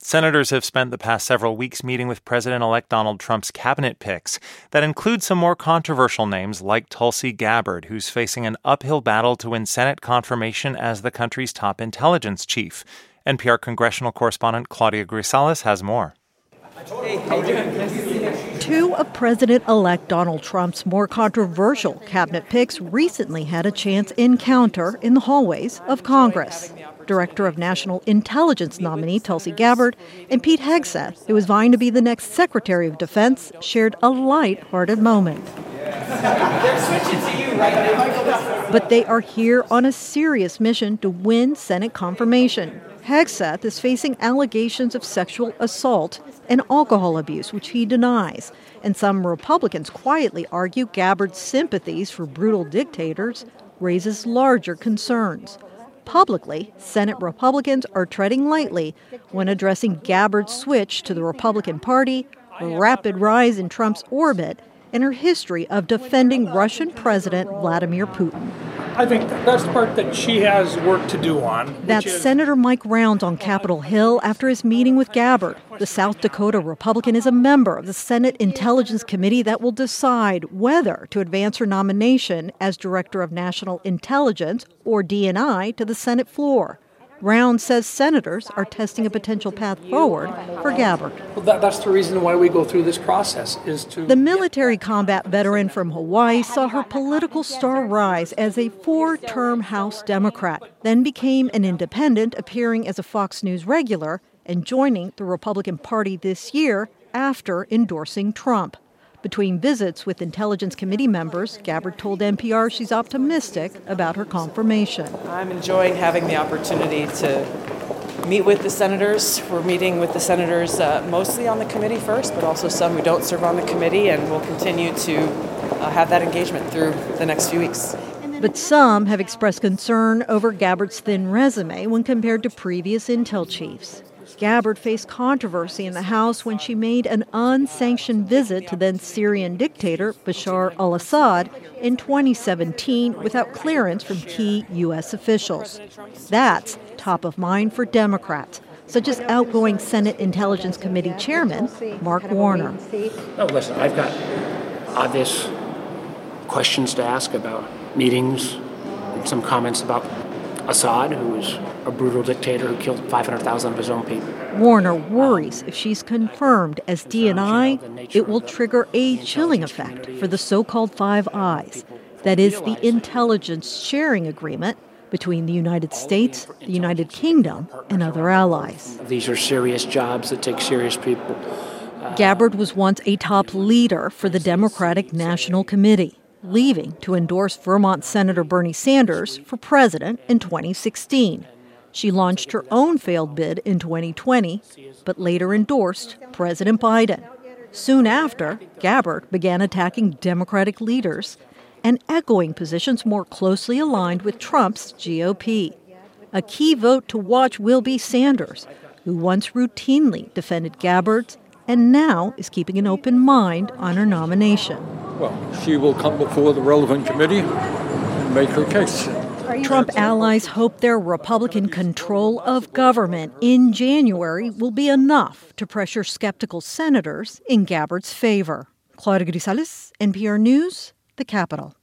Senators have spent the past several weeks meeting with President-elect Donald Trump's cabinet picks that include some more controversial names like Tulsi Gabbard, who's facing an uphill battle to win Senate confirmation as the country's top intelligence chief. NPR congressional correspondent Claudia Grisales has more. Two of President-elect Donald Trump's more controversial cabinet picks recently had a chance encounter in the hallways of Congress. Director of National Intelligence nominee Tulsi Gabbard and Pete Hegseth, who is vying to be the next Secretary of Defense, shared a light-hearted moment. They're switching to you right now. But they are here on a serious mission to win Senate confirmation. Hegseth is facing allegations of sexual assault and alcohol abuse, which he denies. And some Republicans quietly argue Gabbard's sympathies for brutal dictators raises larger concerns. Publicly, Senate Republicans are treading lightly when addressing Gabbard's switch to the Republican Party, a rapid rise in Trump's orbit, and her history of defending Russian President Vladimir Putin. I think that's the part that she has work to do on. That's Senator Mike Rounds on Capitol Hill after his meeting with Gabbard. The South Dakota Republican is a member of the Senate Intelligence Committee that will decide whether to advance her nomination as Director of National Intelligence, or DNI, to the Senate floor. Rounds says senators are testing a potential path forward for Gabbard. Well, that's the reason why we go through this process, is to... The military combat veteran from Hawaii saw her political star rise as a four-term House Democrat, then became an independent, appearing as a Fox News regular and joining the Republican Party this year after endorsing Trump. Between visits with Intelligence Committee members, Gabbard told NPR she's optimistic about her confirmation. I'm enjoying having the opportunity to meet with the senators. We're meeting with the senators mostly on the committee first, but also some who don't serve on the committee, and we'll continue to have that engagement through the next few weeks. But some have expressed concern over Gabbard's thin resume when compared to previous intel chiefs. Gabbard faced controversy in the House when she made an unsanctioned visit to then Syrian dictator Bashar al-Assad in 2017 without clearance from key U.S. officials. That's top of mind for Democrats, such as outgoing Senate Intelligence Committee Chairman Mark Warner. Oh, listen, I've got obvious questions to ask about meetings and some comments about Assad, who was a brutal dictator who killed 500,000 of his own people. Warner worries if she's confirmed as DNI, it will trigger a chilling effect for the so-called Five Eyes. That is the intelligence sharing agreement between the United States, the United Kingdom, and other allies. These are serious jobs that take serious people. Gabbard was once a top leader for the Democratic National Committee, leaving to endorse Vermont Senator Bernie Sanders for president in 2016. She launched her own failed bid in 2020, but later endorsed President Biden. Soon after, Gabbard began attacking Democratic leaders and echoing positions more closely aligned with Trump's GOP. A key vote to watch will be Sanders, who once routinely defended Gabbard's and now is keeping an open mind on her nomination. Well, she will come before the relevant committee and make her case. Trump allies hope their Republican control of government in January will be enough to pressure skeptical senators in Gabbard's favor. Claudia Grisales, NPR News, the Capitol.